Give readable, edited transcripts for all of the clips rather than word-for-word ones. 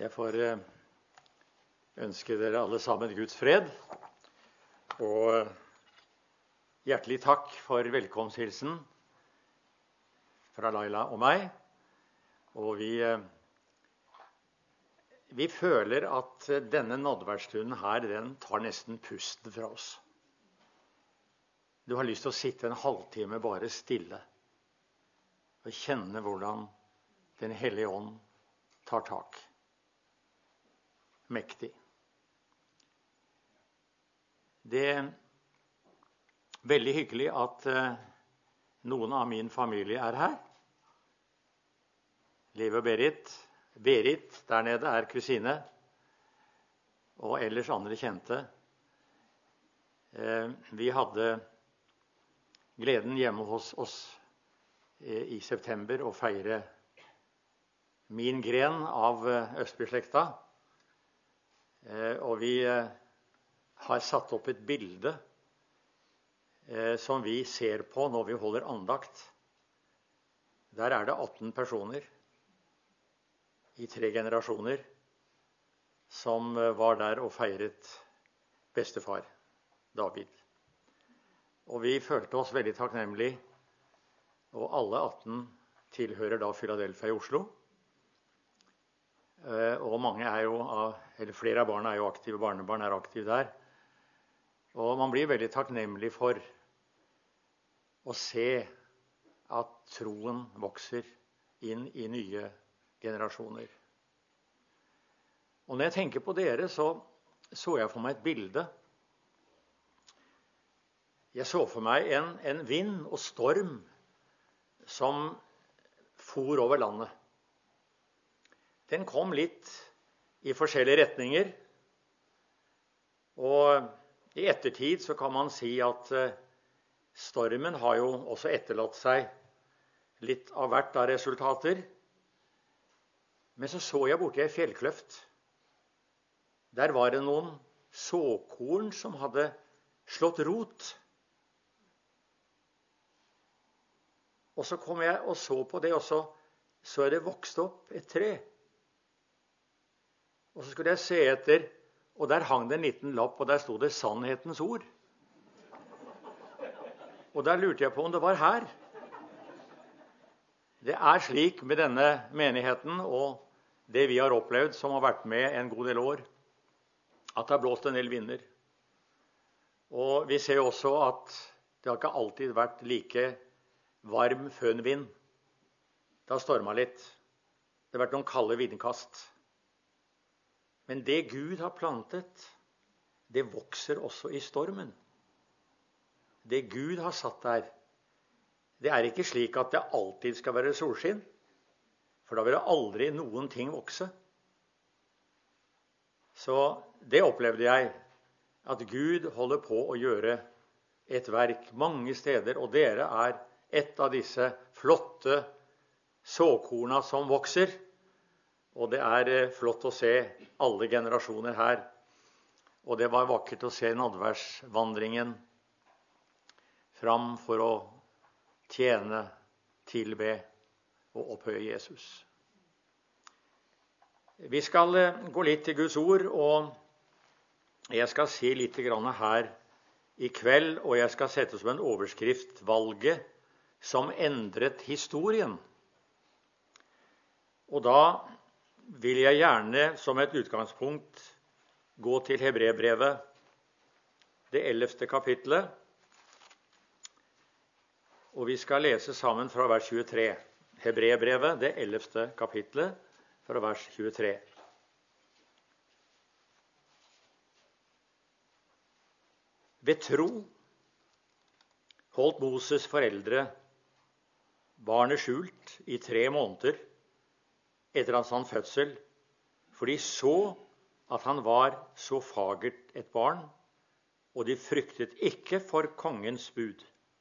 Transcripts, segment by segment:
Jeg får ønske dere alle sammen Guds fred, og hjertelig takk for velkomsthilsen fra Laila og meg. Og vi føler at denne nådverdsstunden her, den tar nesten pusten fra oss. Du har lyst til å sitte en halvtime bare stille og kjenne hvordan Den hellige ånd tar tak. Mektig. Det er veldig hyggelig at noen av min familie er her. Liv og Berit. Berit der nede er kusine, og ellers andre kjente. Vi hadde gleden hjemme hos oss i september å feire min gren av Østbyslekta. Og vi har satt opp et bilde som vi ser på når vi holder andakt. Der er det 18 personer i 3 generasjoner som var der og feiret bestefar David. Og vi følte oss veldig takknemlige, og alle 18 tilhører da Philadelphia i Oslo. Og mange er jo, eller flere av barna er jo aktive, barnebarn er aktive der. Og man blir veldig takknemlig for å se at troen vokser inn i nye generasjoner. Og når jeg tenker på dere, så jeg for meg et bilde. Jeg så for meg en vind og storm som for over landet. Den kom litt i forskjellige retninger, og i ettertid så kan man si at stormen har jo også etterlatt seg litt av hvert av resultater. Men så jeg borti ei fjellkløft. Der var det noen såkorn som hadde slått rot. Og så kom jeg og så på det, og så er det vokst opp et tre. Og så skulle jeg se etter, og der hang det en liten lapp, og der stod det sannhetens ord. Og der lurte jeg på om det var her. Det er slik med denne menigheten, og det vi har opplevd, som har vært med en god del år, at det har blåst en del vinder. Og vi ser også at det har ikke alltid vært like varm fønvind. Det har stormet litt. Det har vært noen kalde vindkast. Men det Gud har plantet, det vokser også i stormen. Det Gud har satt der, det er ikke slik at det alltid skal være solskinn, for da vil det aldri noen ting vokse. Så det opplevde jeg, at Gud holder på å gjøre et verk mange steder, og dere er et av disse flotte såkorna som vokser. Og det er flott å se alle generasjoner her. Og det var vakkert å se nadværsvandringen fram for å tjene, tilbe og opphøye Jesus. Vi skal gå litt til Guds ord, og jeg skal si litt grann her i kveld, og jeg skal sette som en overskrift valget som endret historien. Og da vil jeg gjerne som et utgangspunkt gå til Hebreerbrevet, det 11. kapitlet, og vi skal lese sammen fra vers 23. Hebreerbrevet, det 11. kapitlet, fra vers 23. Ved tro holdt Moses foreldre barnet skjult i 3 måneder etter hans fødsel, for de så at han var så fagert et barn, og de fryktet ikke for kongens bud.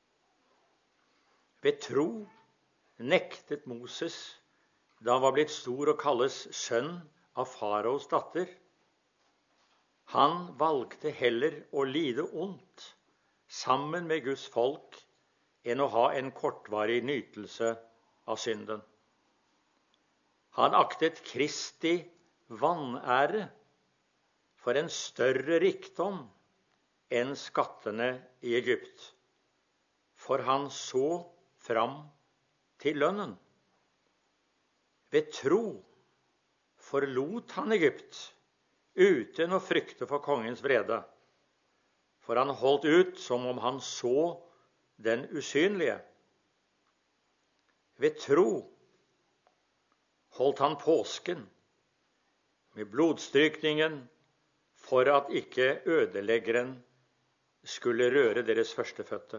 Ved tro nektet Moses, da han var blitt stor og kalles sønn av faraos datter. Han valgte heller å lide ondt sammen med Guds folk enn å ha en kortvarig nytelse av synden. Han aktet Kristi vanære for en større rikdom enn skattene i Egypt, for han så fram til lønnen. Ved tro forlot han Egypt uten å frykte for kongens vrede, for han holdt ut som om han så den usynlige. Ved tro holdt han påsken med blodstrykningen for at ikke ødeleggeren skulle røre deres førstefødte.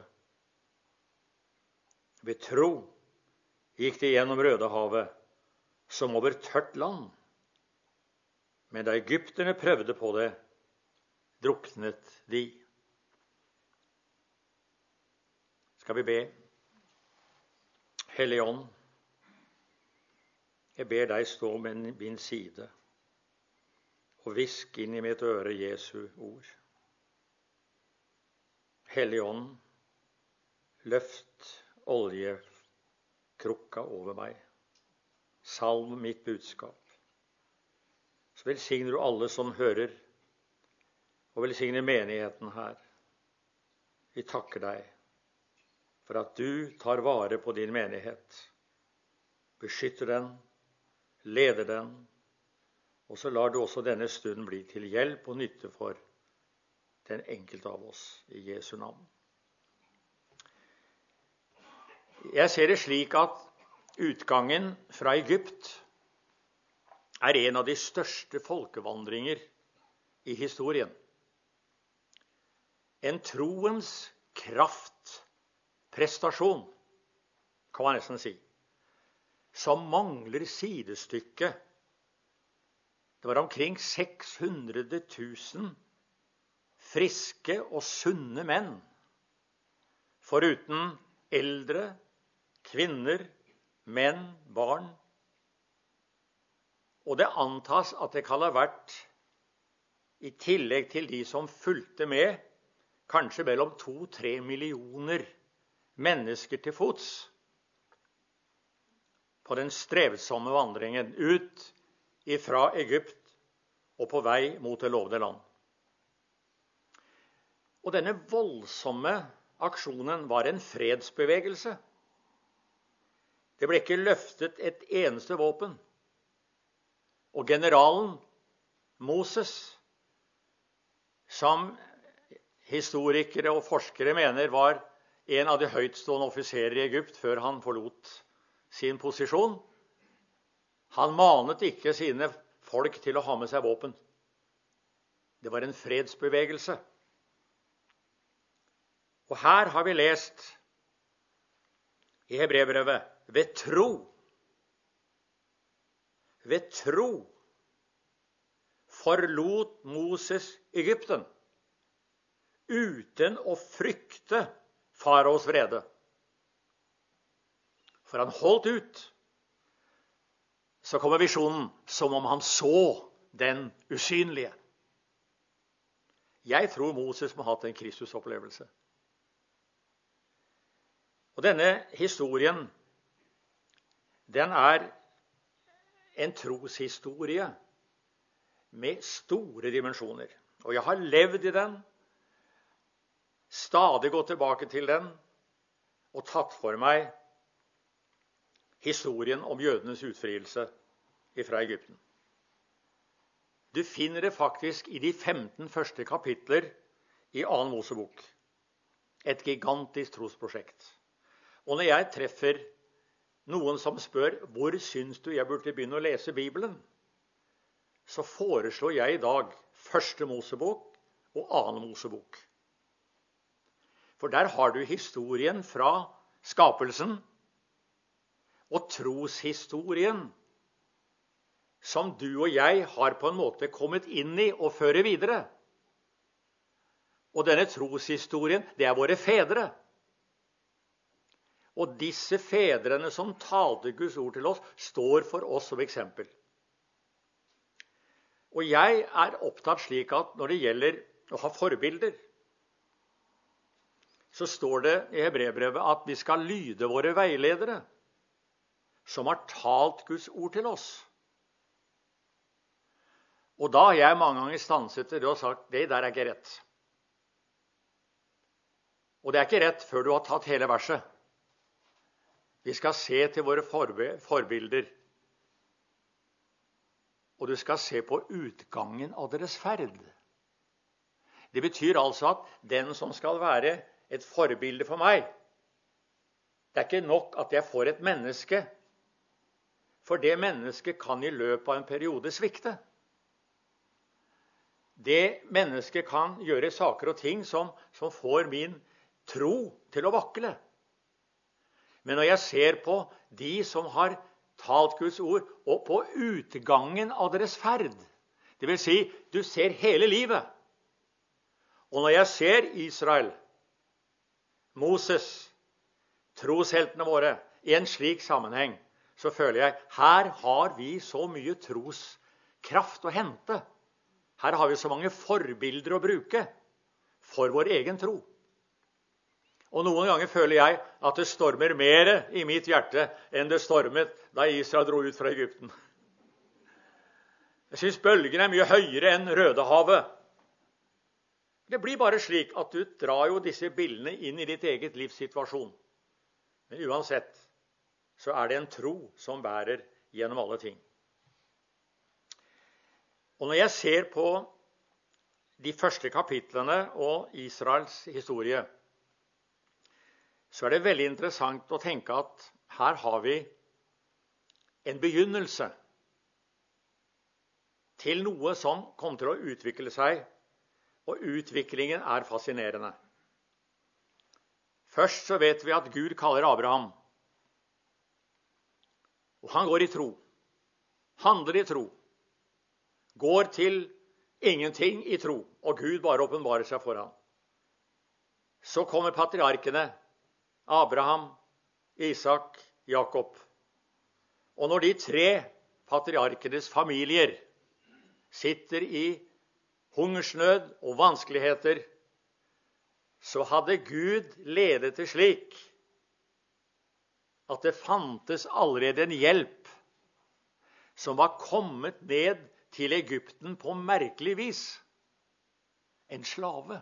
Ved tro gikk de gjennom Rødehavet som over tørt land. Men da egypterne prøvde på det, druknet de. Skal vi be? Hellige Ånd, jeg ber deg stå med min side og hvisk inn i mitt øre Jesu ord. Hellige Ånd, løft oljekrukka over meg. Salv mitt budskap. Så velsigner du alle som hører, og velsigner menigheten her. Vi takker deg for at du tar vare på din menighet, beskytter den, leder den, og så lar du også denne stunden bli til hjelp og nytte for den enkelte av oss, i Jesu navn. Jeg ser det slik at utgangen fra Egypt er en av de største folkevandringer i historien. En troens kraftprestasjon, kan man nesten si, som mangler sidestykke. Det var omkring 600 000 friske og sunne menn, foruten eldre, kvinner, menn, barn. Og det antas at det kan ha vært, i tillegg til de som fulgte med, kanskje mellom 2-3 millioner mennesker til fots på den strevsomme vandringen ut ifra Egypt og på vei mot det lovede land. Og denne voldsomme aksjonen var en fredsbevegelse. Det ble ikke løftet et eneste våpen. Og generalen Moses, som historikere og forskere mener var en av de høytstående offiserer i Egypt før han forlot sin posisjon, han manet ikke sine folk til å ha med seg våpen. Det var en fredsbevegelse. Og her har vi lest i Hebreerbrevet, ved tro forlot Moses Egypten uten å frykte faraos vrede. For han holdt ut. Så kommer visjonen som om han så den usynlige. Jeg tror Moses må ha hatt en Kristusopplevelse. Og denne historien, den er en troshistorie med store dimensjoner. Og jeg har levd i den, stadig gått tilbake til den, og tatt for meg historien om jødenes utfrielse fra Egypten. Du finner det faktisk i de 15 første kapitler i 2. Mosebok. Et gigantisk trosprosjekt. Og når jeg treffer noen som spør, hvor syns du jeg burde begynne å lese Bibelen? Så foreslår jeg i dag 1. Mosebok og 2. Mosebok. For der har du historien fra skapelsen og troshistorien som du og jeg har på en måte kommet inn i og fører videre. Og denne troshistorien, det er våre fedre. Og disse fedrene som talte Guds ord til oss, står for oss som eksempel. Og jeg er opptatt slik at når det gjelder å ha forbilder, så står det i Hebreerbrevet at vi skal lyde våre veiledere, som har talt Guds ord til oss. Og da har jeg mange ganger stanset det og sagt, det der er ikke rett. Og det er ikke rett før du har tatt hele verset. Vi skal se til våre forbilder. Og du skal se på utgangen av deres ferd. Det betyr altså at den som skal være et forbilde for meg, det er ikke nok at jeg får et menneske, for det mennesket kan i løpet av en periode svikte. Det mennesket kan gjøre saker og ting som får min tro til å vakle. Men når jeg ser på de som har talt Guds ord, og på utgangen av deres ferd, det vil si, du ser hele livet. Og når jeg ser Israel, Moses, trosheltene våre, i en slik sammenheng, så føler jeg, her har vi så mye troskraft å hente. Her har vi så mange forbilder å bruke for vår egen tro. Og noen ganger føler jeg at det stormer mer i mitt hjerte enn det stormet da Israel dro ut fra Egypten. Jeg synes bølgen er mye høyere enn Rødehavet. Det blir bare slik at du drar jo disse bildene inn i ditt eget livssituasjon. Men uansett så er det en tro som bærer gjennom alle ting. Og når jeg ser på de første kapitlene og Israels historie, så er det veldig interessant å tenke at her har vi en begynnelse til noe som kommer til å utvikle seg, og utviklingen er fascinerende. Først så vet vi at Gud kaller Abraham, og han går i tro, handler i tro, går til ingenting i tro, og Gud bare åpenbarer seg for ham. Så kommer patriarkene, Abraham, Isak, Jakob. Og når de 3 patriarkenes familier sitter i hungersnød og vanskeligheter, så hadde Gud ledet det slik at det fantes allerede en hjelp som var kommet ned til Egypten på merkelig vis. En slave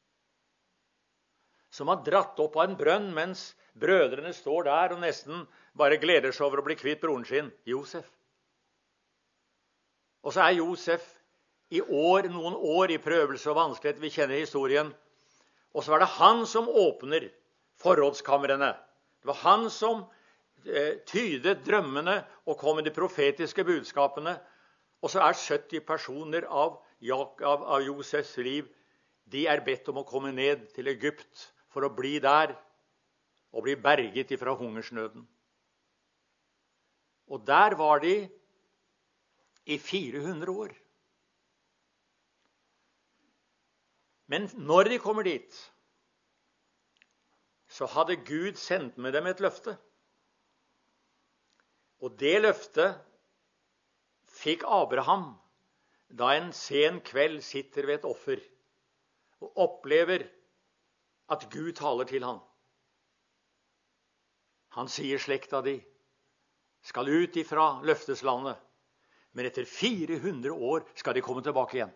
som har dratt opp av en brønn mens brødrene står der og nesten bare gleder seg over å bli kvitt broren sin, Josef. Og så er Josef noen år i prøvelse og vanskelighet, vi kjenner historien. Og så var det han som åpner forrådskamrene. Det var han som tydet drømmene og kom med de profetiske budskapene. Og så er 70 personer av Josefs liv, de er bedt om å komme ned til Egypt for å bli der og bli berget ifra hungersnøden. Og der var de i 400 år. Men når de kommer dit, så hadde Gud sendt med dem et løfte. Og det løftet fikk Abraham da en sen kveld sitter ved et offer og opplever at Gud taler til ham. Han sier slekta di skal ut ifra løfteslandet, men etter 400 år skal de komme tilbake igjen.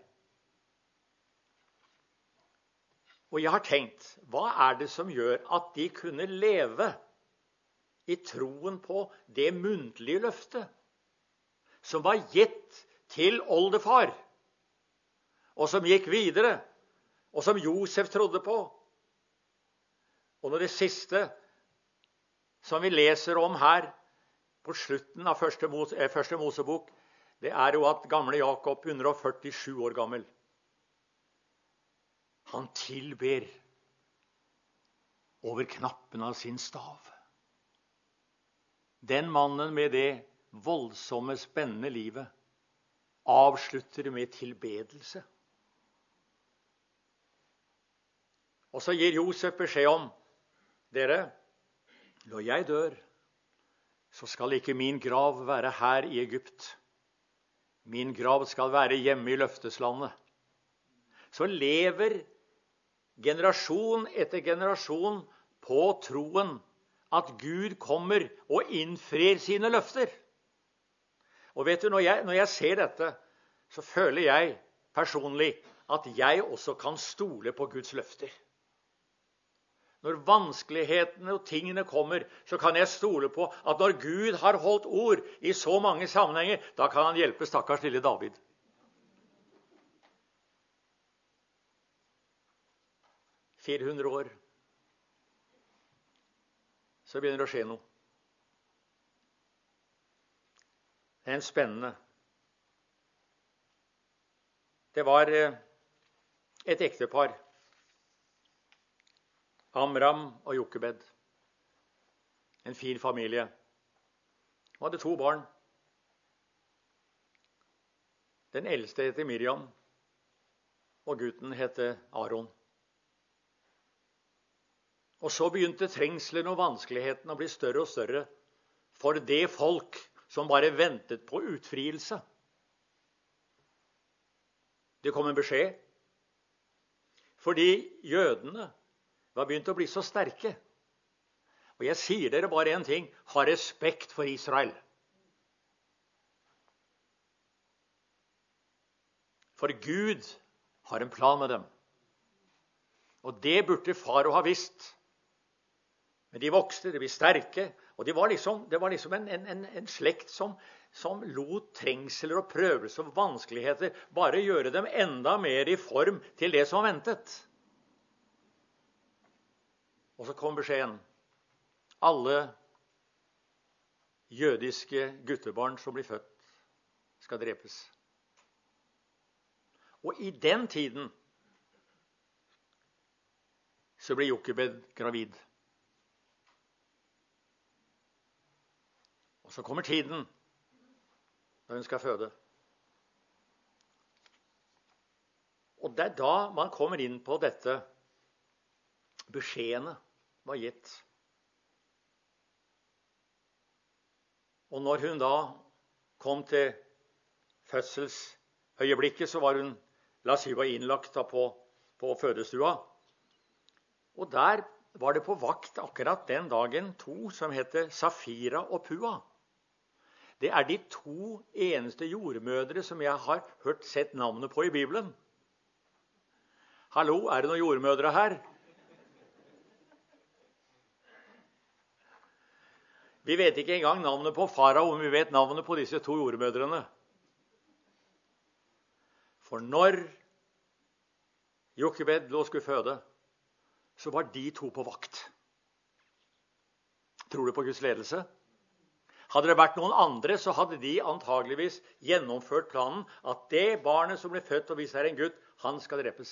Og jeg har tenkt, hva er det som gjør at de kunne leve i troen på det muntlige løftet som var gitt til oldefar, og som gikk videre, og som Josef trodde på? Og når det siste som vi leser om her på slutten av første Mosebok, det er jo at gamle Jakob, 147 år gammel, han tilber over knappen av sin stav. Den mannen med det voldsomme, spennende livet avslutter med tilbedelse. Og så gir Josef beskjed om, dere, når jeg dør, så skal ikke min grav være her i Egypt. Min grav skal være hjemme i løfteslandet. Så lever generasjon etter generasjon på troen at Gud kommer og innfrir sine løfter. Og vet du, når jeg ser dette, så føler jeg personlig at jeg også kan stole på Guds løfter. Når vanskelighetene og tingene kommer, så kan jeg stole på at når Gud har holdt ord i så mange sammenhenger, da kan han hjelpe stakkars lille David. I 400 år så begynner det å skje noe. Det er en spennende. Det var et ektepar, Amram og Jokebed. En fin familie. De hadde 2 barn. Den eldste heter Miriam, og gutten heter Aron. Og så begynte trengselen og vanskeligheten å bli større og større for det folk som bare ventet på utfrielse. Det kom en beskjed, fordi jødene var begynt å bli så sterke. Og jeg sier dere bare en ting: ha respekt for Israel. For Gud har en plan med dem. Og det burde farao ha visst. Men de vokste, de ble sterke, og det var liksom en slekt som lot trengsler og prøvelser og vanskeligheter bare gjøre dem enda mer i form til det som ventet. Og så kom beskjeden: alle jødiske guttebarn som blir født, skal drepes. Og i den tiden så ble Jokebed gravid. Og så kommer tiden når hun skal føde. Og det er da man kommer inn på dette. Beskjedene var gitt. Og når hun da kom til fødselsøyeblikket, så var hun, la oss si, var innlagt da på fødestua. Og der var det på vakt akkurat den dagen 2 som heter Safira og Pua. Det er de 2 eneste jordmødre som jeg har sett navnet på i Bibelen. Hallo, er det noen jordmødre her? Vi vet ikke engang navnet på farao, men vi vet navnet på disse 2 jordmødrene. For når Jokebed lå skulle føde, så var de 2 på vakt. Tror du på Guds ledelse? Hadde det vært noen andre, så hadde de antageligvis gjennomført planen at det barnet som ble født, og hvis det er en gutt, han skal drepes.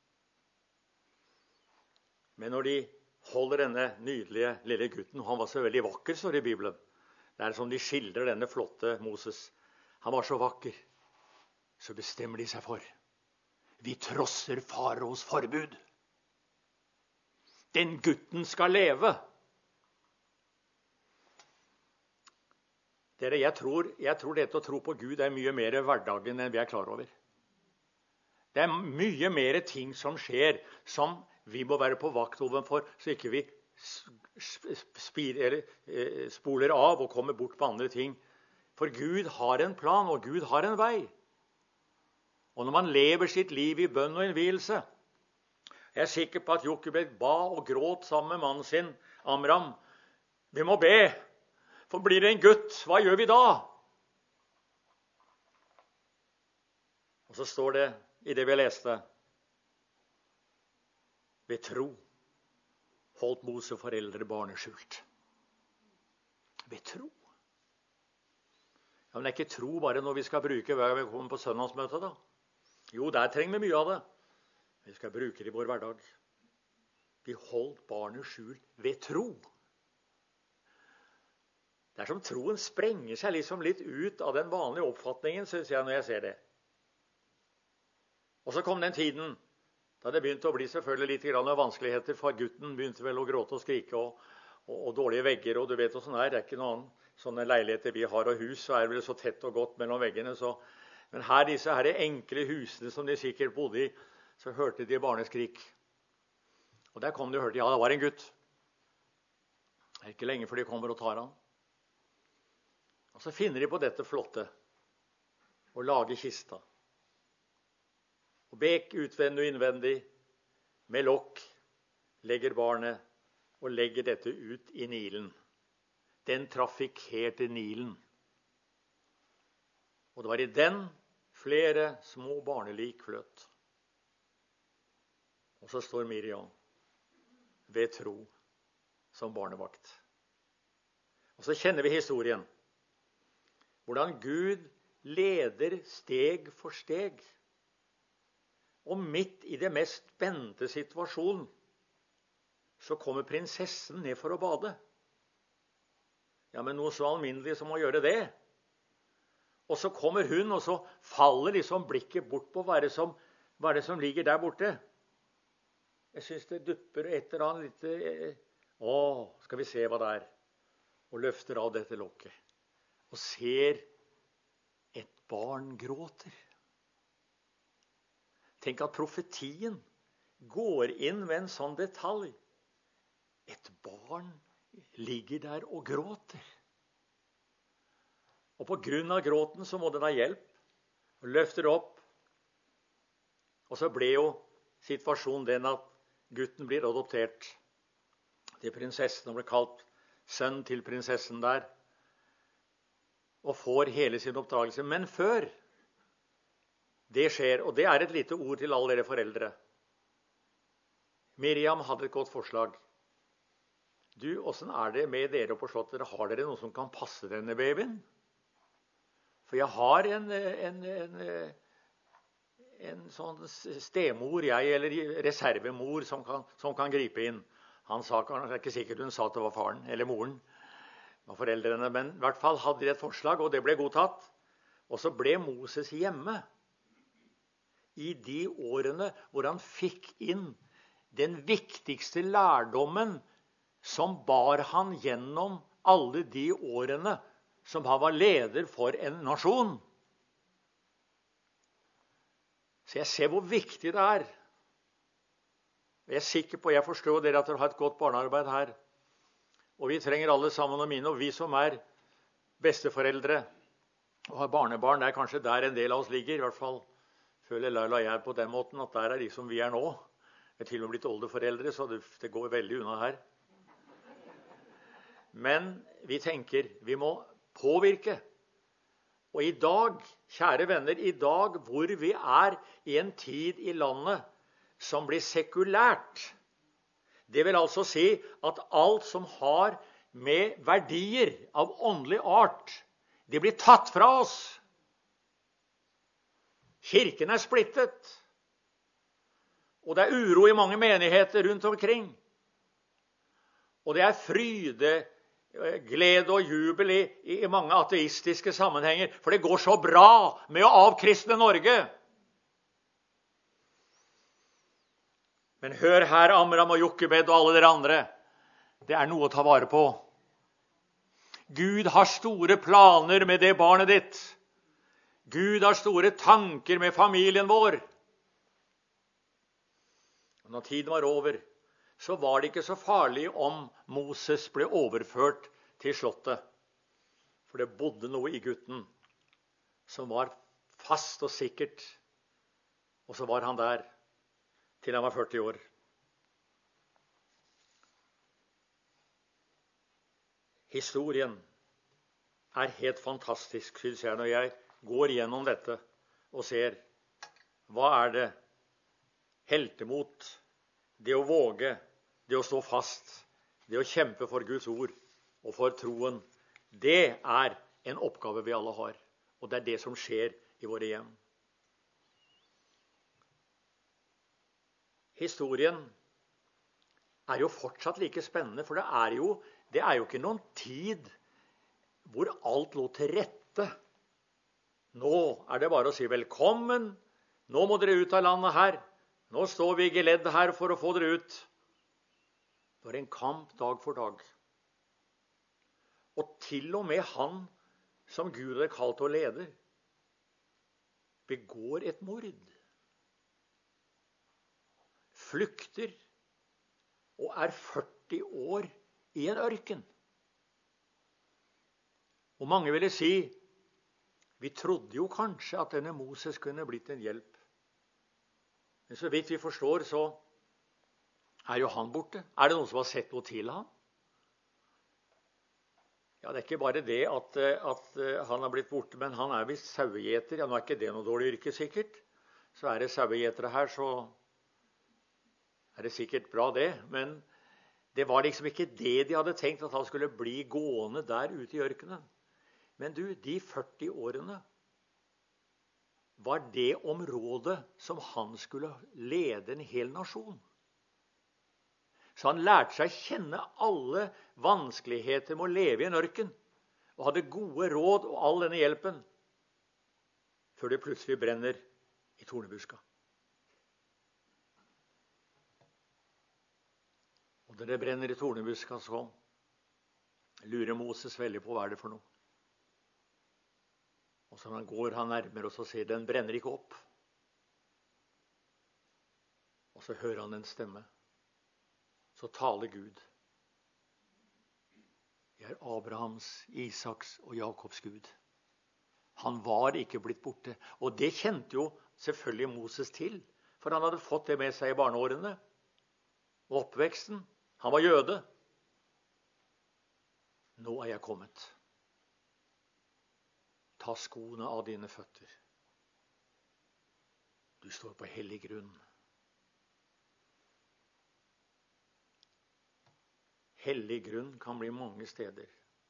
Men når de holder denne nydelige lille gutten, og han var så veldig vakker, står det i Bibelen. Det er som de skildrer denne flotte Moses. Han var så vakker. Så bestemmer de seg for: vi trosser faraos forbud. Den gutten skal leve. Dere, jeg tror dette å tro på Gud er mye mer hverdagen enn vi er klar over. Det er mye mer ting som skjer, som vi må være på vakt overfor, så ikke vi spoler av og kommer bort på andre ting. For Gud har en plan, og Gud har en vei. Og når man lever sitt liv i bønn og innvielse, jeg er sikker på at Jokebed ba og gråt sammen med mannen sin, Amram. Vi må be. For blir det en gutt, hva gjør vi da? Og så står det i det vi leste: ved tro holdt Mose foreldre barnet skjult. Ved tro. Ja, men det er ikke tro bare når vi skal bruke hver gang vi kommer på søndagsmøte, da. Jo, der trenger vi mye av det. Vi skal bruke det i vår hverdag. Vi holdt barnet skjult ved tro. Det er som troen sprenger seg liksom litt ut av den vanlige oppfatningen, synes jeg, når jeg ser det. Og så kom den tiden da det begynte å bli selvfølgelig litt vanskeligheter, for gutten begynte vel å gråte og skrike, og dårlige vegger, og du vet hvordan det er. Det er ikke noen sånne leiligheter vi har, og hus, så er det vel så tett og godt mellom veggene. Så. Men her, disse her enkle husene som de sikkert bodde i, så hørte de barneskrik. Og der kom de og hørte, ja, det var en gutt. Det er ikke lenge før de kommer og tar han. Og så finner de på dette flotte, å lage kista. og bek utvendig og innvendig, med lokk, legger barnet og legger dette ut i Nilen. Den trafikkerte Nilen. Og det var i den flere små barnelik fløt. Og så står Miriam ved tro som barnevakt. Og så kjenner vi historien. Hvordan Gud leder steg for steg. Og midt i det mest spente situasjonen, så kommer prinsessen ned for å bade. Ja, men noe så alminnelig som å gjøre det. Og så kommer hun, og så faller liksom blikket bort på hva er det som ligger der borte. Jeg synes det dupper et eller annet litt. Skal vi se hva det er? Og løfter av dette lokket. Og ser et barn gråter. Tenk at profetien går inn ved en sånn detalj. Et barn ligger der og gråter. Og på grunn av gråten så må den ha hjelp. Og løfter opp. Og så ble jo situasjonen den at gutten blir adoptert til prinsessen og ble kalt sønn til prinsessen der. Og får hele sin oppdragelse. Men før det skjer, og det er et lite ord til alle dere foreldre. Miriam hadde et godt forslag. Du, hvordan er det med dere på slottet? Har dere noen som kan passe denne babyen? For jeg har en sånn stemor, eller reservemor, som kan gripe inn. Han sa, det er ikke sikkert hun sa at det var faren eller moren, det var foreldrene, men i hvert fall hadde de et forslag, og det ble godtatt. Og så ble Moses hjemme i de årene hvor han fikk inn den viktigste lærdommen som bar han gjennom alle de årene som han var leder for en nasjon. Så jeg ser hvor viktig det er. Jeg er sikker på, jeg forstår dere at dere har et godt barnearbeid her. Og vi trenger alle sammen å minne, og vi som er besteforeldre og har barnebarn, det er kanskje der en del av oss ligger, i hvert fall føler Laila og jeg på den måten, at der er de som vi er nå. Jeg er til og med blitt oldeforeldre, så det går veldig unna her. Men vi tenker, vi må påvirke. Og i dag, kjære venner, i dag hvor vi er i en tid i landet som blir sekulært, det vil altså si at alt som har med verdier av åndelig art, det blir tatt fra oss. Kirken er splittet, og det er uro i mange menigheter rundt omkring. Og det er fryde, glede og jubel i mange ateistiske sammenhenger, for det går så bra med å avkristne Norge. Men hør her, Amram og Jokkebed og alle dere andre. Det er noe å ta vare på. Gud har store planer med det barnet ditt. Gud har store tanker med familien vår. Og når tiden var over, så var det ikke så farlig om Moses ble overført til slottet. For det bodde noe i gutten som var fast og sikkert. Og så var han der til han var 40 år. Historien er helt fantastisk, synes jeg, når jeg går gjennom dette og ser hva er det heltemot, det å våge, det å stå fast, det å kjempe for Guds ord og for troen. Det er en oppgave vi alle har, og det er det som skjer i våre hjem. Historien er jo fortsatt like spennende, for det er jo ikke noen tid hvor alt lå til rette. Nå er det bare å si velkommen, nå må dere ut av landet her, nå står vi i geledd her for å få dere ut. Det var en kamp dag for dag. Og til og med han som Gud hadde kalt å lede, begår et mord. Flykter og er 40 år i en ørken. Og mange ville si, vi trodde jo kanskje at denne Moses kunne blitt en hjelp. Men så vidt vi forstår, så er jo han borte. Er det noen som har sett noe til han? Ja, det er ikke bare det at han har blitt borte, men han er visst sauegjeter. Ja, nå er ikke det noe dårlig yrke, sikkert. Så er det sauegjetere her, så er det sikkert bra det. Men det var liksom ikke det de hadde tenkt, at han skulle bli gående der ute i ørkenen. Men du, de 40 årene var det området som han skulle lede en hel nasjon. Så han lærte seg å kjenne alle vanskeligheter med å leve i en ørken, og hadde gode råd og all denne hjelpen, før det plutselig brenner i tornebuska. Og når det brenner i tornebuska, så lurer Moses veldig på hva er det for noe. Og så når han går nærmere, og så ser den brenner ikke opp. Og så hører han en stemme. Så taler Gud. Jeg er Abrahams, Isaks og Jakobs Gud. Han var ikke blitt borte. Og det kjente jo selvfølgelig Moses til. For han hadde fått det med seg i barneårene. Og oppveksten. Han var jøde. Nå er jeg kommet. Ta skoene av dine føtter. Du står på hellig grunn. Hellig grunn kan bli mange steder.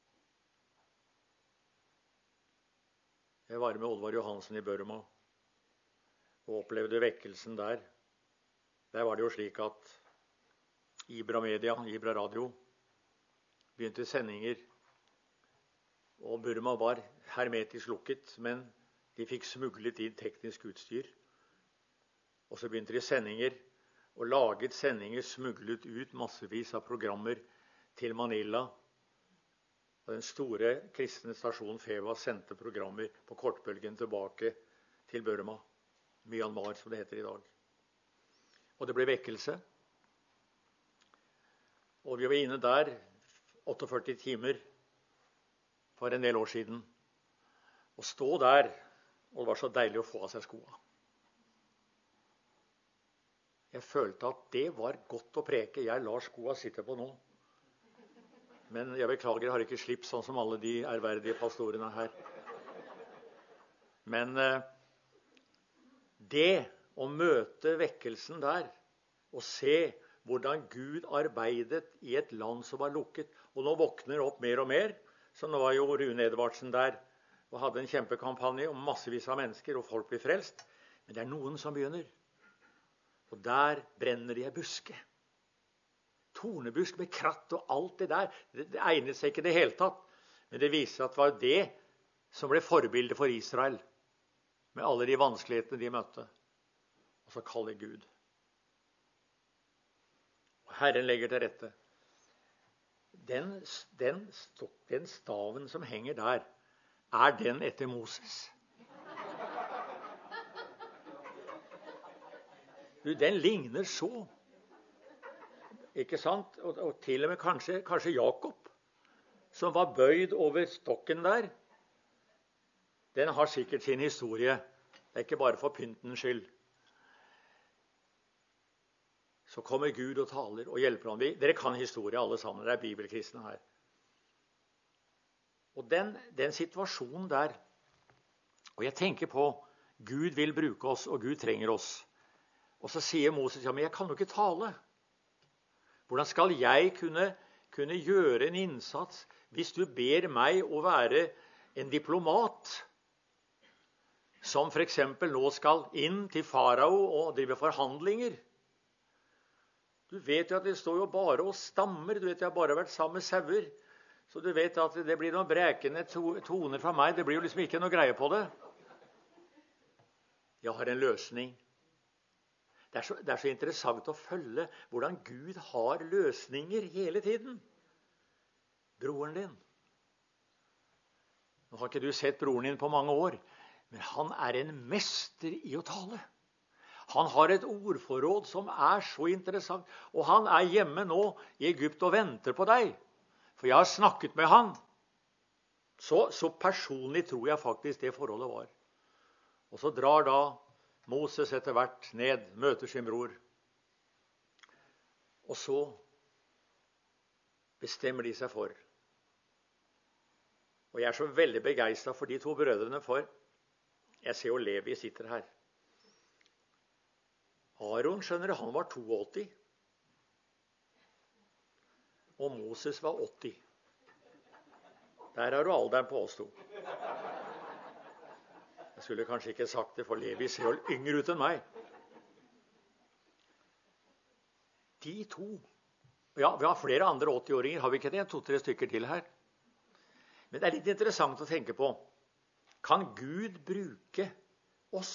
Jeg var med Oddvar Johansen i Burma og opplevde vekkelsen der. Der var det jo slik at Ibra Media, Ibra Radio, begynte sendinger. Og Burma var hermetisk lukket, men de fikk smuglet inn teknisk utstyr. Og så begynte de sendinger, og laget sendinger, smuglet ut massevis av programmer til Manila. Og den store kristne stasjonen Feva sendte programmer på kortbølgen tilbake til Burma. Myanmar, som det heter i dag. Og det ble vekkelse. Og vi var inne der 48 timer for en del år siden. Å stå der, og det var så deilig å få av seg skoene. Jeg følte at det var godt å preke. Jeg lar skoene sitte på nå. Men jeg beklager, jeg har ikke slips sånn som alle de ærverdige pastorene her. Men det å møte vekkelsen der, og se hvordan Gud arbeidet i et land som var lukket, og nå våkner opp mer og mer. Så nå var jo Rune Edvardsen der og hadde en kjempekampanje om massevis av mennesker, og folk blir frelst. Men det er noen som begynner. Og der brenner de i buske. Tornebusk med kratt og alt det der. Det egnet seg ikke i det hele tatt. Men det viser at det var det som ble forbildet for Israel. Med alle de vanskelighetene de møtte. Og så kaller Gud. Og Herren legger til rette. Den staven som henger der, er den etter Moses? Du, den ligner så. Ikke sant? Og til og med kanskje Jakob, som var bøyd over stokken der. Den har sikkert sin historie. Det er ikke bare for pyntens skyld. Så kommer Gud og taler og hjelper ham. Dere kan historie alle sammen. Det er bibelkristne her. Og den situasjonen der, og jeg tenker på, Gud vil bruke oss, og Gud trenger oss. Og så sier Moses, ja, men jeg kan jo ikke tale. Hvordan skal jeg kunne gjøre en innsats hvis du ber meg å være en diplomat, som for eksempel nå skal inn til farao og drive forhandlinger? Du vet jo at det står jo bare og stammer. Du vet jeg har bare vært sammen med sauer. Så du vet at det blir noen brekende toner fra meg. Det blir jo liksom ikke noe greie på det. Jeg har en løsning. Det er så interessant å følge hvordan Gud har løsninger hele tiden. Broren din. Nå har ikke du sett broren din på mange år, men han er en mester i å tale. Han har et ordforråd som er så interessant, og han er hjemme nå i Egypt og venter på deg. For jeg har snakket med han. Så personlig tror jeg faktisk det forholdet var. Og så drar da Moses etter hvert ned, møter sin bror. Og så bestemmer de seg for. Og jeg er så veldig begeistret for de to brødrene, for jeg ser jo Levi sitter her. Aaron, skjønner du, han var 82. Og Moses var 80. Der har du alderen på oss to. Jeg skulle kanskje ikke sagt det, for Levi ser jo yngre ut enn meg. De to. Ja, vi har flere andre 80-åringer, har vi ikke det? 2-3 stykker til her. Men det er litt interessant å tenke på. Kan Gud bruke oss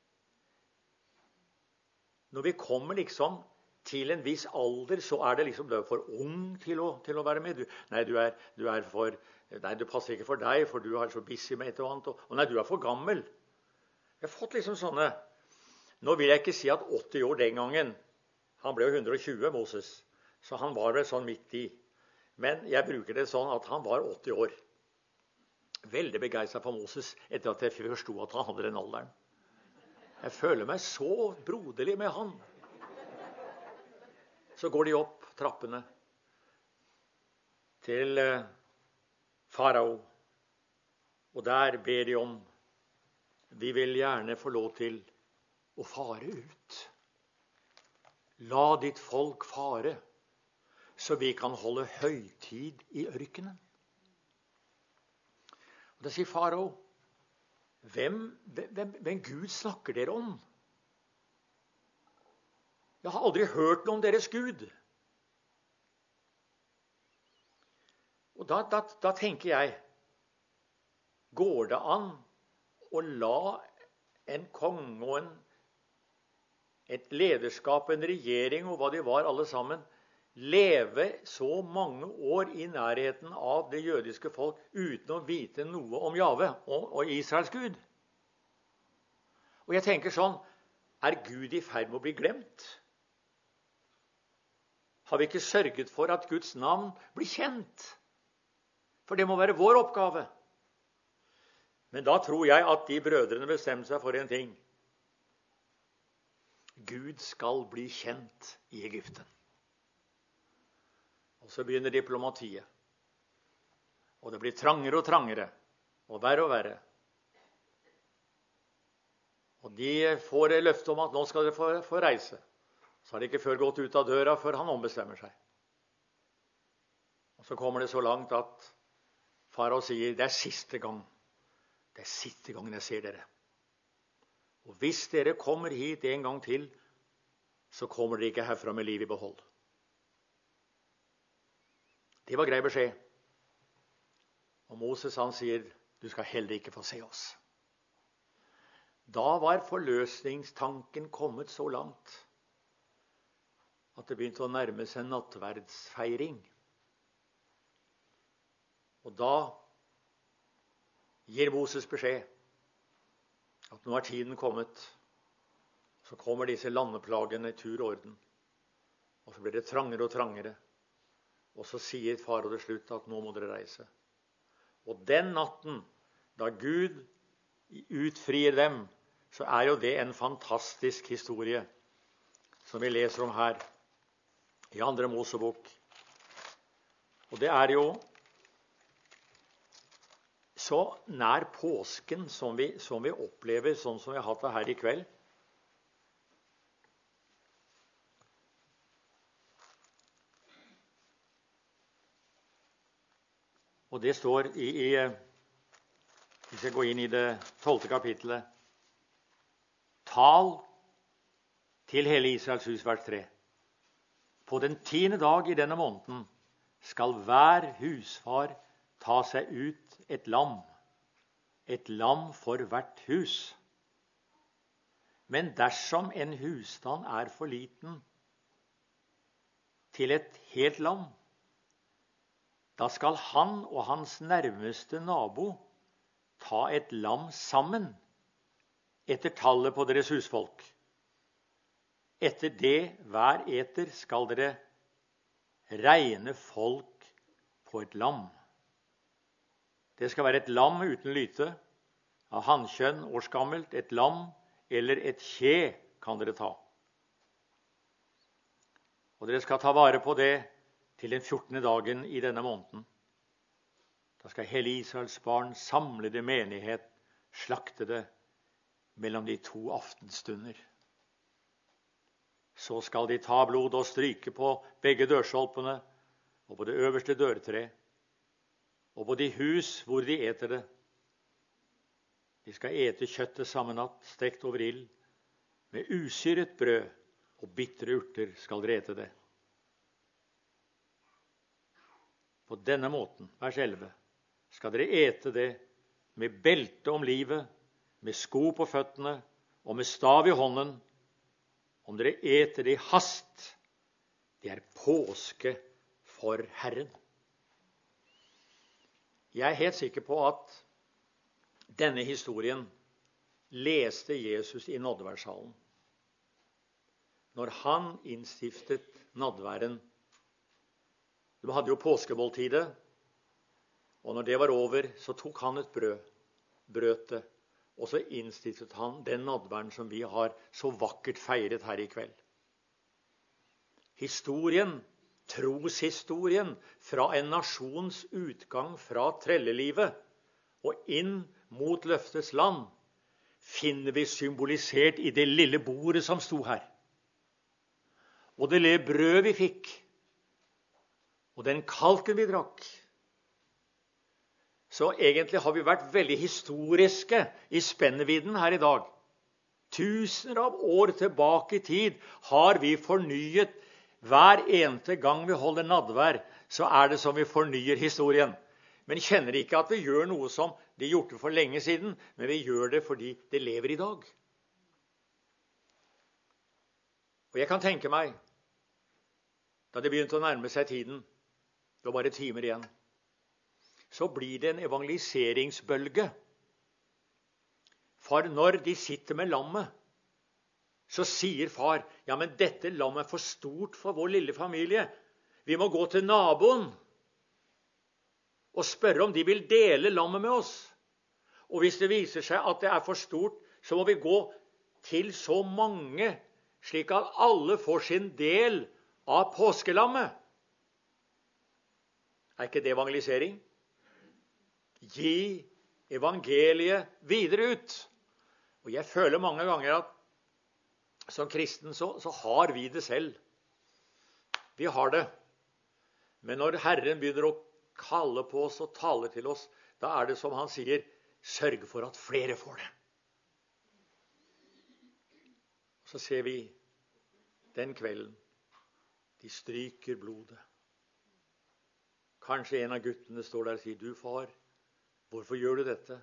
når vi kommer liksom til en viss alder, så er det liksom, du er for ung til å være med. Nei, du passer ikke for deg, for du er så busy med et og annet. Og nei, du er for gammel. Jeg har fått liksom sånne. Nå vil jeg ikke si at 80 år den gangen. Han ble jo 120, Moses. Så han var vel sånn midt i. Men jeg bruker det sånn at han var 80 år. Veldig begeistret for Moses etter at jeg forstod at han hadde den alderen. Jeg føler meg så broderlig med han. Så går de opp trappene til farao. Og der ber de om, vi vil gjerne få lov til å fare ut. La ditt folk fare, så vi kan holde høytid i ørkenen. Og da sier farao, hvem Gud snakker dere om? Jeg har aldri hørt noe om deres Gud. Og da tenker jeg, går det an å la en konge og et lederskap, en regjering og hva de var alle sammen, leve så mange år i nærheten av det jødiske folk uten å vite noe om Jahve og Israels Gud? Og jeg tenker sånn, er Gud i ferd med å bli glemt? Har vi ikke sørget for at Guds navn blir kjent? For det må være vår oppgave. Men da tror jeg at de brødrene bestemmer seg for en ting. Gud skal bli kjent i Egypten. Og så begynner diplomatiet. Og det blir trangere og trangere, og verre. Og de får løfte om at nå skal dere få reise. Så har de ikke før gått ut av døra før han ombestemmer seg. Og så kommer det så langt at farao sier, det er siste gang. Det er siste gangen jeg ser dere. Og hvis dere kommer hit en gang til, så kommer dere ikke herfra med liv i behold. Det var grei beskjed. Og Moses han sier, du skal heller ikke få se oss. Da var forløsningstanken kommet så langt at det begynte å nærme seg nattverdsfeiring. Og da gir Moses beskjed at nå er tiden kommet. Så kommer disse landeplagene i tur og orden. Og så blir det trangere og trangere. Og så sier farao til slutt at nå må dere reise. Og den natten, da Gud utfrir dem, så er jo det en fantastisk historie som vi leser om her i 2. Mosebok. Og det er jo så nær påsken som vi opplever, sånn som vi har hatt det her i kveld. Og det står hvis jeg går inn i det 12. kapittelet, tal til hele Israels hus, vers 3. På den 10. dag i denne måneden skal hver husfar ta seg ut et lam for hvert hus. Men dersom en husstand er for liten til et helt lam, da skal han og hans nærmeste nabo ta et lam sammen etter tallet på deres husfolk. Etter det hver eter skal dere regne folk på et lam. Det skal være et lam uten lyte, av hannkjønn årsgammelt, et lam eller et kje kan dere ta. Og dere skal ta vare på det til den 14. dagen i denne måneden. Da skal hele Israels barn, samlede menighet, slakte det mellom de 2 aftenstunder. Så skal de ta blod og stryke på begge dørstolpene og på det øverste dørtre, og på de hus hvor de eter det. De skal ete kjøttet samme natt, stekt over ild. Med usyret brød og bitre urter skal dere ete det. På denne måten, vers 11, skal dere ete det med belte om livet, med sko på føttene og med stav i hånden. Om dere eter det i hast, det er påske for Herren. Jeg er helt sikker på at denne historien leste Jesus i nådeverdssalen. Når han innstiftet nadværen. De hadde jo påskemåltidet, og når det var over, så tok han et brøt det, og så innstiftet han den nadværen som vi har så vakkert feiret her i kveld. Historien, troshistorien fra en nasjons utgang fra trellelivet og inn mot løftets land, finner vi symbolisert i det lille bordet som sto her. Og det lille brød vi fikk, og den kalken vi drakk. Så egentlig har vi vært veldig historiske i spennevidden her i dag. Tusener av år tilbake i tid har vi fornyet. Hver eneste gang vi holder nadvær, så er det som vi fornyer historien. Men kjenner ikke at vi gjør noe som de gjorde for lenge siden, men vi gjør det fordi det lever i dag. Og jeg kan tenke meg, da det begynte å nærme seg tiden, det var bare timer igjen, så blir det en evangeliseringsbølge. For når de sitter med lammet, så sier far, ja, men dette lammet er for stort for vår lille familie. Vi må gå til naboen og spørre om de vil dele lammet med oss. Og hvis det viser seg at det er for stort, så må vi gå til så mange, slik at alle får sin del av påskelammet. Er ikke det evangelisering? Gi evangeliet videre ut. Og jeg føler mange ganger at som kristen så har vi det selv. Vi har det. Men når Herren begynner å kalle på oss og tale til oss, da er det som han sier, sørg for at flere får det. Så ser vi den kvelden, de stryker blodet. Kanskje en av guttene står der og sier, du far, hvorfor gjør du dette?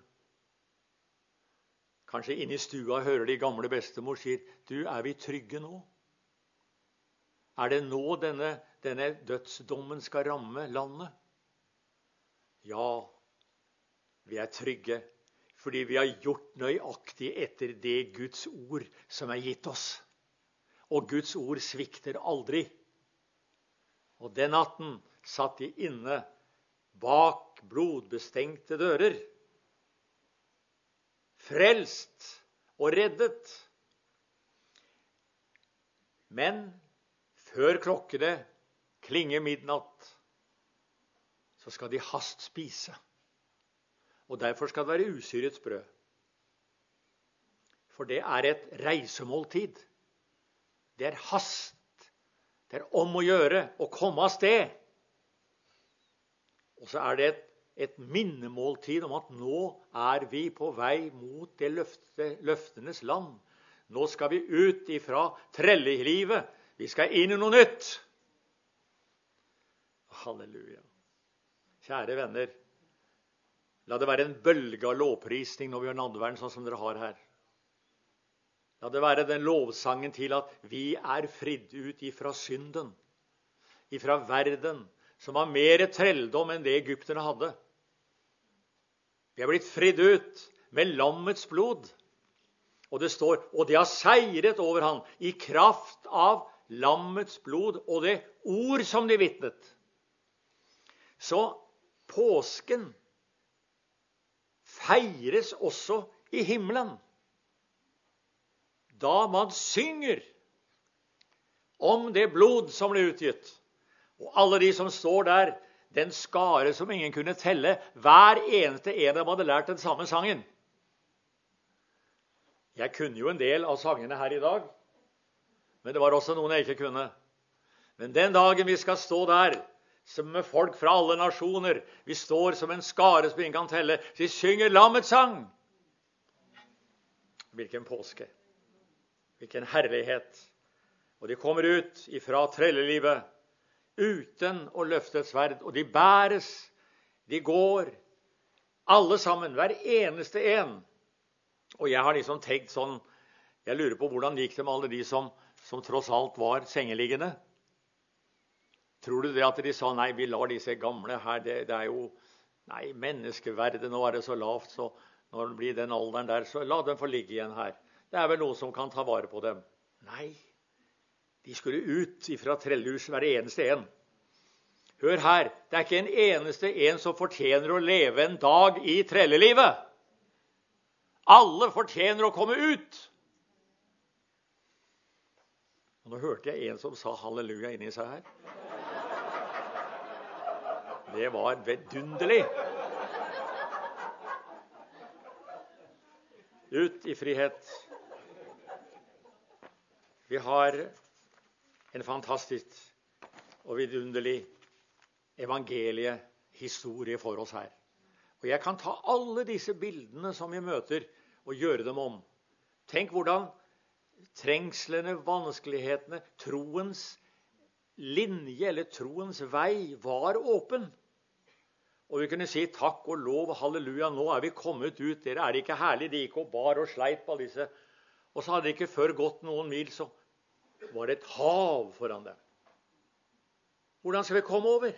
Kanskje inne i stua hører de gamle bestemor sier, du, er vi trygge nå? Er det nå denne dødsdommen skal ramme landet? Ja, vi er trygge, fordi vi har gjort nøyaktig etter det Guds ord som er gitt oss. Og Guds ord svikter aldri. Og den natten satt de inne bak blodbestengte dører, frelst og reddet. Men før klokkene klinger midnatt, så skal de hast spise. Og derfor skal det være usyret brød. For det er et reisemåltid. Det er hast. Det er om å gjøre å komme av sted. Og så er det et minnemåltid om at nå er vi på vei mot det løftenes land. Nå skal vi ut ifra trellelivet. Vi skal inn i noe nytt. Halleluja. Kjære venner, la det være en bølge av lovprisning når vi har nadværen sånn som dere har her. La det være den lovsangen til at vi er fridd ut ifra synden, ifra verden, som har mer trelldom enn det egypterne hadde. Vi er blitt fridd ut med lammets blod. Og det står, og de har seiret over han i kraft av lammets blod og det ord som de vitnet. Så påsken feires også i himmelen. da man synger om det blod som ble utgitt. Og alle de som står der, den skare som ingen kunne telle, hver eneste en av dem hadde lært den samme sangen. Jeg kunne jo en del av sangene her i dag, men det var også noen jeg ikke kunne. Men den dagen vi skal stå der, som med folk fra alle nasjoner, vi står som en skare som ingen kan telle, så vi synger lammets sang. Hvilken påske, hvilken herlighet. Og de kommer ut ifra trellelivet uten å løfte et sverd, og de bæres, de går, alle sammen, hver eneste en. Og jeg har liksom tenkt sånn, jeg lurer på hvordan gikk det med alle de som tross alt var sengeliggende. Tror du det at de sa, nei, vi lar disse gamle her, det er jo, nei, menneskeverdet, nå er det så lavt, så når det blir den alderen der, så la dem få ligge igjen her. Det er vel noen som kan ta vare på dem. Nei, de skulle ut ifra trellhuset hver eneste en. Hør her, det er ikke en eneste en som fortjener å leve en dag i trellelivet. Alle fortjener å komme ut. Og nå hørte jeg en som sa halleluja inni seg her. Det var vidunderlig. Ut i frihet. Vi har en fantastisk og vidunderlig evangeliehistorie for oss her. Og jeg kan ta alle disse bildene som vi møter, og gjøre dem om. Tenk hvordan trengslene, vanskelighetene, troens linje eller troens vei var åpen. Og vi kunne si takk og lov og halleluja, nå er vi kommet ut. Dere er ikke herlige, de gikk og bar og sleit på disse. Og så hadde de ikke før gått noen mil, så var det et hav foran dem. Hvordan skal vi komme over?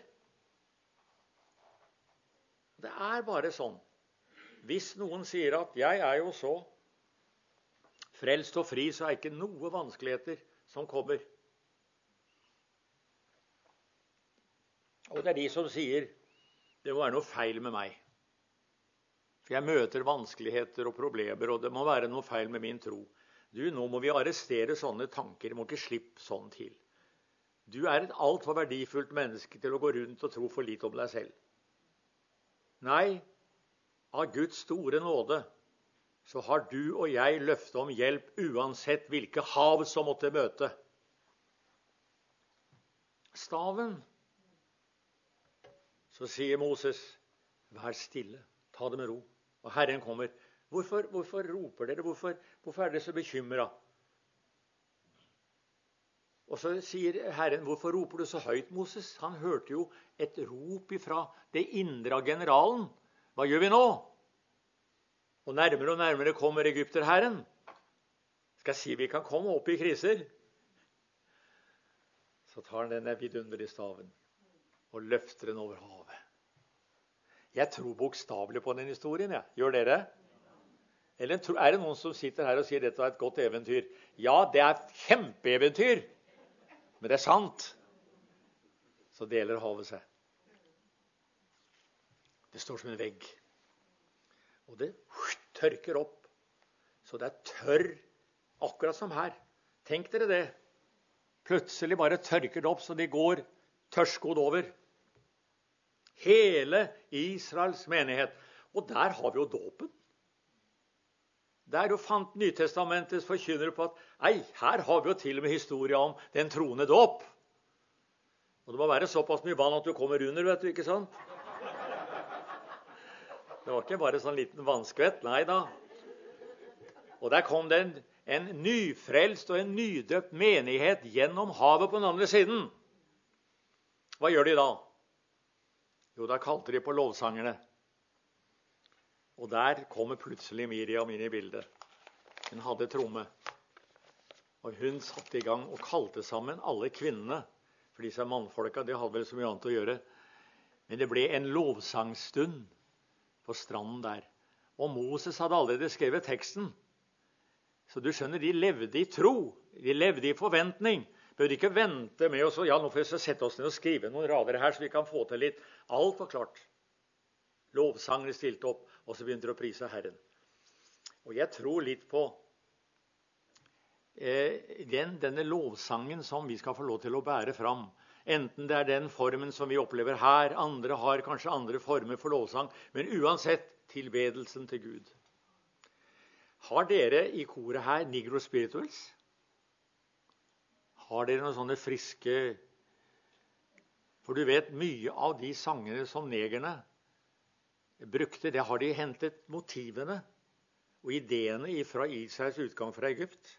Det er bare sånn. Hvis noen sier at jeg er jo så frelst og fri, så er ikke noe vanskeligheter som kommer. Og det er de som sier det må være noe feil med meg. For jeg møter vanskeligheter og problemer, og det må være noe feil med min tro. Du, nå må vi arrestere sånne tanker, må ikke slippe sånn til. Du er et alt for verdifullt menneske til å gå rundt og tro for lite om deg selv. Nei, av Guds store nåde så har du og jeg løfte om hjelp uansett hvilke hav som måtte møte. Staven. Så sier Moses, vær stille, ta det med ro. Og Herren kommer. Hvorfor roper dere? Hvorfor er dere så bekymret? Og så sier Herren, hvorfor roper du så høyt, Moses? Han hørte jo et rop ifra det indre av generalen. Hva gjør vi nå? Og nærmere kommer Egypterherren. Skal jeg si vi kan komme opp i kriser? Så tar han denne vidunderlige staven og løfter den over havet. Jeg tror bokstavelig på den historien, ja. Gjør dere? Eller er det noen som sitter her og sier dette er et godt eventyr? Ja, det er et kjempeeventyr. Men det er sant. Så deler havet seg. Det står som en vegg. Og det tørker opp. Så det er tørr, akkurat som her. Tenk dere det. Plutselig bare tørker det opp, så de går tørrskodd over. Hele Israels menighet. Og der har vi jo dåpen. Der jo fant Nytestamentets forkynnere på at her har vi jo til og med historie om den troende dåp. Og det må være såpass mye vann at du kommer under, vet du, ikke sant? Det var ikke bare sånn liten vannskvett, nei da. Og der kom det en nyfrelst og en nydøpt menighet gjennom havet på den andre siden. Hva gjør de da? Jo, da kalte de på lovsangerne. Og der kommer plutselig Miriam inn i bildet. Hun hadde tromme. Og hun satte i gang og kalte sammen alle kvinnene. For disse mannfolka, de hadde vel så mye annet å gjøre. Men det ble en lovsangstund på stranden der. Og Moses hadde allerede skrevet teksten. Så du skjønner, de levde i tro. De levde i forventning. Bør ikke vente med oss, ja, nå får vi sette oss ned og skrive noen rader her, så vi kan få til litt. Alt var klart. Lovsangene stilte opp, og så begynte de å prise Herren. Og jeg tror litt på denne lovsangen som vi skal få lov til å bære fram. Enten det er den formen som vi opplever her, andre har kanskje andre former for lovsang, men uansett tilbedelsen til Gud. Har dere i koret her Negro Spirituals? Har dere noen sånne friske... For du vet, mye av de sangene som negerne brukte, det har de hentet motivene og ideene fra Israels utgang fra Egypt.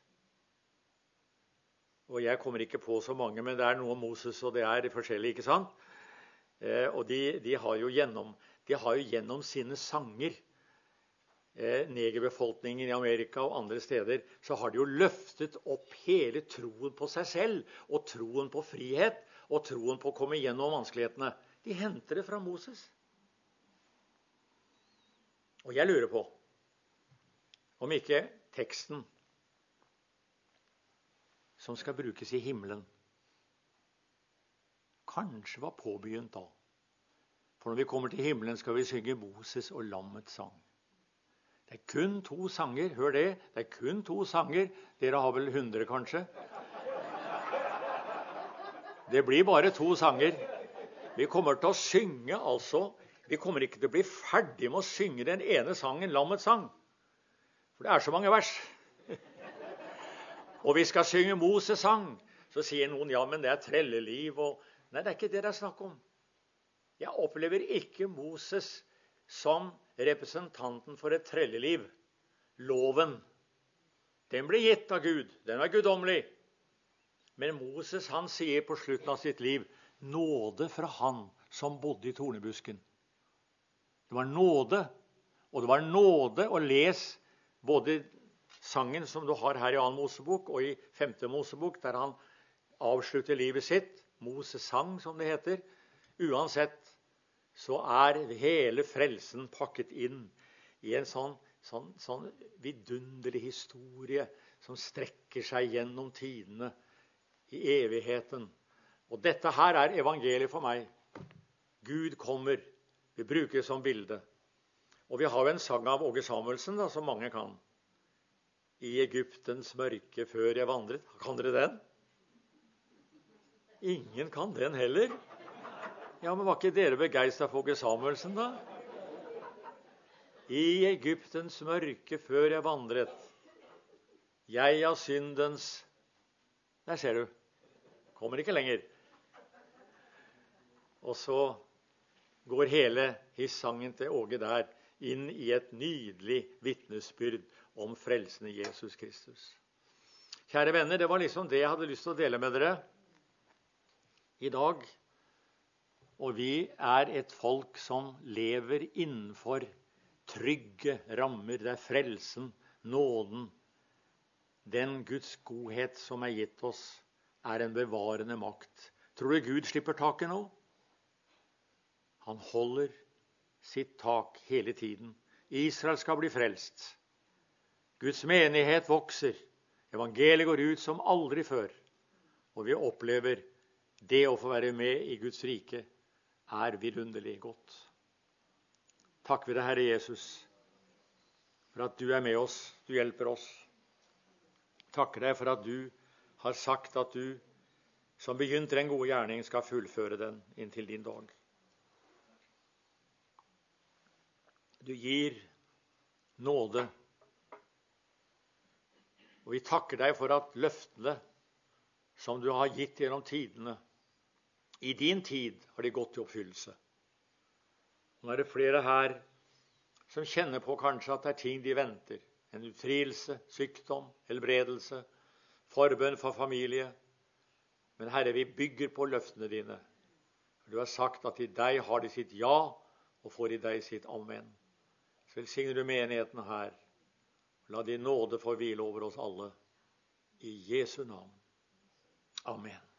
Og jeg kommer ikke på så mange, men det er noe om Moses, og det er forskjellig, ikke sant? Og de har jo gjennom sine sanger, negerbefolkningen i Amerika og andre steder, så har de jo løftet opp hele troen på seg selv, og troen på frihet, og troen på å komme gjennom vanskelighetene. De henter det fra Moses. Og jeg lurer på om ikke teksten som skal brukes i himmelen, kanskje var påbegynt da. For når vi kommer til himmelen skal vi synge Moses og Lammets sang. Det er kun 2 sanger, hør det, det er kun 2 sanger. Dere har vel 100 kanskje? Det blir bare 2 sanger. Vi kommer til å synge altså, vi kommer ikke til å bli ferdig med å synge den ene sangen, Lammets sang. For det er så mange vers. Og vi skal synge Moses sang. Så sier noen, ja, men det er trelleliv. Nei, det er ikke det det er snakk om. Jeg opplever ikke Moses som representanten for et trelleliv. Loven, den ble gitt av Gud. Den er guddommelig. Men Moses, han sier på slutten av sitt liv, nåde fra han som bodde i tornebusken. Det var nåde, og det var nåde å lese både sangen som du har her i 2. Mosebok og i 5. Mosebok, der han avslutter livet sitt, Moses sang som det heter. Uansett så er hele frelsen pakket inn i en sånn vidunderlig historie som strekker seg gjennom tidene i evigheten. Og dette her er evangeliet for meg. Gud kommer. Vi bruker det som bilde. Og vi har jo en sang av Åge Samuelsen da, som mange kan. I Egyptens mørke før jeg vandret. Kan dere den? Ingen kan den heller. Ja, men var ikke dere begeistret for Åge Samuelsen da? I Egyptens mørke før jeg vandret. Jeg av syndens... Der ser du. Kommer ikke lenger. Og så går hele hissangen til Åge der inn i et nydelig vitnesbyrd om frelsen i Jesus Kristus. Kjære venner, det var liksom det jeg hadde lyst til å dele med dere i dag. Og vi er et folk som lever innenfor trygge rammer. Det er frelsen, nåden. Den Guds godhet som er gitt oss, er en bevarende makt. Tror du Gud slipper taket nå? Han holder sitt tak hele tiden. Israel skal bli frelst. Guds menighet vokser. Evangeliet går ut som aldri før. Og vi opplever det å få være med i Guds rike er vidunderlig godt. Takk ved deg, Herre Jesus, for at du er med oss, du hjelper oss. Takker deg for at du har sagt at du som begynte den gode gjerning skal fullføre den inntil din dag. Du gir nåde. Og vi takker deg for at løftene som du har gitt gjennom tidene, i din tid har de gått til oppfyllelse. Nå er det flere her som kjenner på kanskje at det er ting de venter. En utfrielse, sykdom, helbredelse, forbønn for familie. Men Herre, vi bygger på løftene dine. Du har sagt at i deg har de sitt ja, og får i deg sitt amen. Så velsigner du menigheten her. La din nåde få hvile over oss alle. I Jesu navn. Amen.